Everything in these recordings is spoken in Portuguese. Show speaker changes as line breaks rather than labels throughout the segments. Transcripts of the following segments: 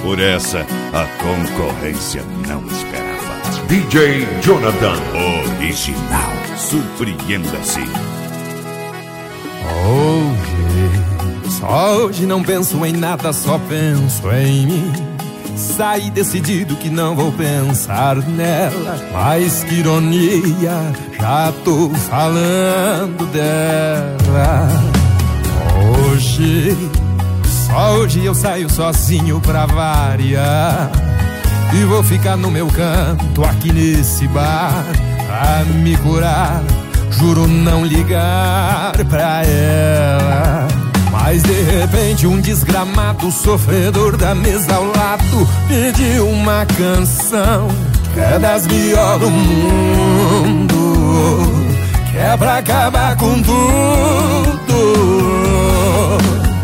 Por essa, a concorrência não esperava.
DJ Jonathan,
original, surpreenda-se.
Hoje, só hoje não penso em nada, só penso em mim. Saí decidido que não vou pensar nela, mas que ironia, já tô falando dela. Hoje, só hoje eu saio sozinho pra variar, e vou ficar no meu canto aqui nesse bar pra me curar. Juro não ligar pra ela. Mas de repente um desgramado sofredor da mesa ao lado pediu uma canção que é das melhores do mundo, que é pra acabar com tudo.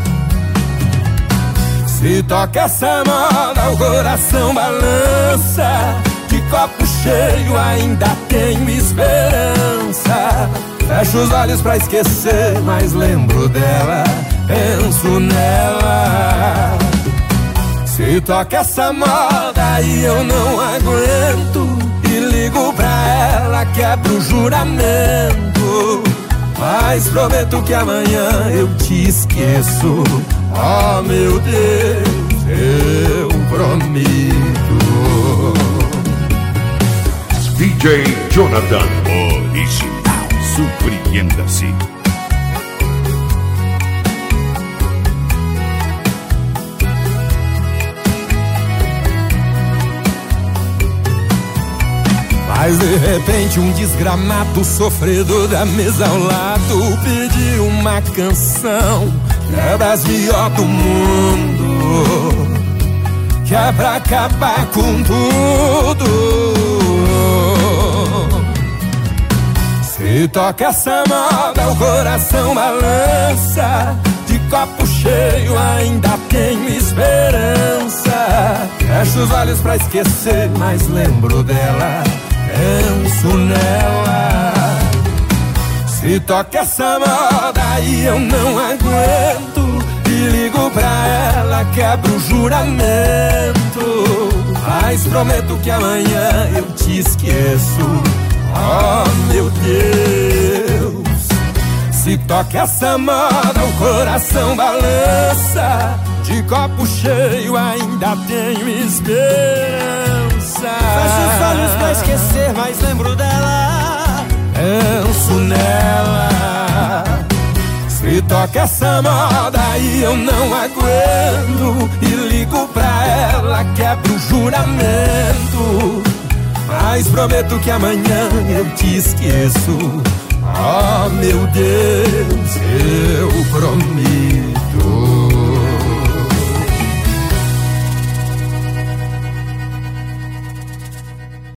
Se toca essa moda, o coração balança. De copo cheio ainda tenho esperança. Fecho os olhos pra esquecer, mas lembro dela, penso nela. Se toca essa moda e eu não aguento, e ligo pra ela, quebro o juramento, mas prometo que amanhã eu te esqueço. Oh meu Deus, eu prometo.
DJ Jonathan,
original, surpreenda-se.
Mas de repente um desgramado sofredor da mesa ao lado pediu uma canção que é das melhores do mundo, que é pra acabar com tudo. Se toca essa moda, o coração balança. De copo cheio ainda tenho esperança. Fecho os olhos pra esquecer, mas lembro dela, penso nela. Se toca essa moda e eu não aguento, e ligo pra ela, quebro o juramento, mas prometo que amanhã eu te esqueço. Oh meu Deus. Se toca essa moda, o coração balança. De copo cheio ainda tenho esperança.
Fecho os olhos pra esquecer, mas lembro dela,
penso nela. Se toca essa moda e eu não aguento, e ligo pra ela, quebro o juramento, mas prometo que amanhã eu te esqueço. Oh meu Deus, eu prometo.